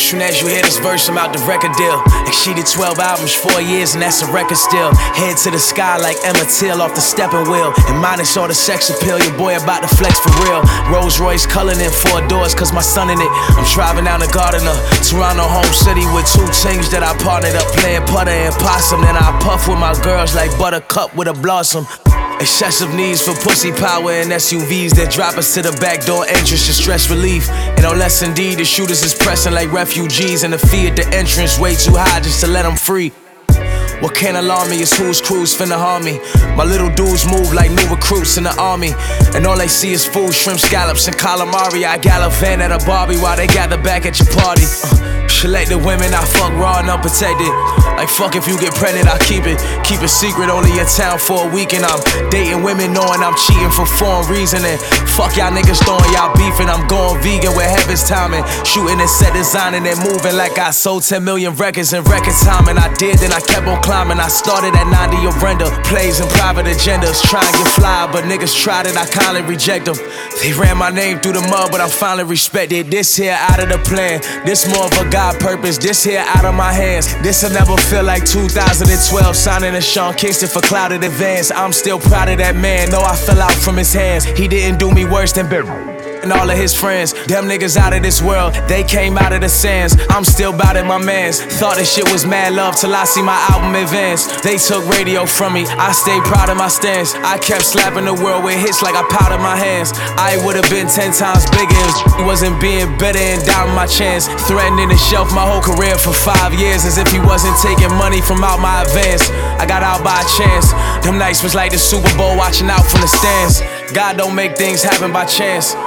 Soon as you hear this verse, I'm out the record deal. Like she did 12 albums, 4 years, and that's a record still. Head to the sky like Emmett Till off the stepping wheel. And minus all the sex appeal, your boy about to flex for real. Rolls Royce culling in 4 doors, cause my son in it. I'm driving down the Gardiner, Toronto home city with 2 things that I partnered up. Playing putter and possum, then I puff with my girls like buttercup with a blossom. Excessive needs for pussy power and SUVs that drop us to the back door entrance to stress relief. And no less indeed, the shooters is pressing like refugees, and the fee at the entrance way too high just to let them free. What can't alarm me is whose crews finna harm me. My little dudes move like new recruits in the army, and all they see is food, shrimp, scallops, and calamari. I gallivant at a Barbie while they gather back at your party. Selected women I fuck raw and unprotected. Like fuck if you get pregnant, I keep it secret. Only in town for a week, and I'm dating women knowing I'm cheating for foreign reasoning. Fuck y'all niggas throwing y'all beefing. I'm going vegan with heaven's timing. Shooting and set designing and moving like I sold 10 million records in record time. And I did, then I kept on climbing. I started at 90 of render. Plays and private agendas. Try and get fly, but niggas tried it, I kindly reject them. They ran my name through the mud, but I'm finally respected. This here out of the plan. This more of a God purpose. This here out of my hands. This'll never feel like 2012 signing a Sean Kingston for clouded advance. I'm still proud of that man, though I fell out from his hands. He didn't do me worse than Bill and all of his friends. Them niggas out of this world, they came out of the sands. I'm still bout it, my mans. Thought this shit was mad love till I see my album advance. They took radio from me, I stayed proud of my stance. I kept slapping the world with hits like I powdered my hands. I would've been 10 times bigger if he wasn't being better and doubting my chance. Threatening to shelf my whole career for 5 years as if he wasn't taking money from out my advance. I got out by a chance. Them nights was like the Super Bowl watching out from the stands. God don't make things happen by chance,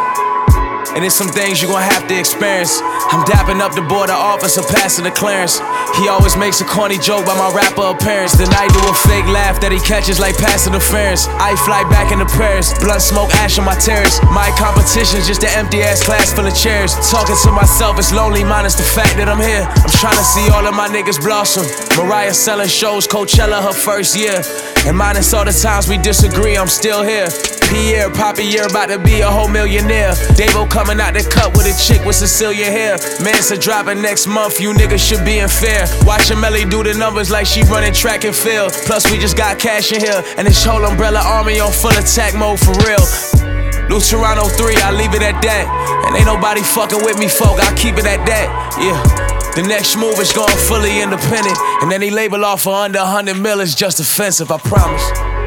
and it's some things you gon' have to experience. I'm dapping up the border officer passing the clearance. He always makes a corny joke by my rapper appearance. Then I do a fake laugh that he catches like pass interference. I fly back into Paris, blunt smoke ash on my terrace. My competition's just an empty ass class full of chairs. Talking to myself, it's lonely minus the fact that I'm here. I'm trying to see all of my niggas blossom. Mariah selling shows, Coachella her first year. And minus all the times we disagree, I'm still here. Pierre, Poppy, you're about to be a whole millionaire. Davo coming out the cut with a chick with Sicilian hair. Mansa dropping next month, you niggas should be in fair. Watching Melly do the numbers like she running track and field. Plus we just got cash in here, and this whole umbrella army on full attack mode for real. New Toronto 3, I leave it at that. And ain't nobody fucking with me, folk, I keep it at that. Yeah. The next move is going fully independent, and any label offer under 100 mil is just offensive, I promise.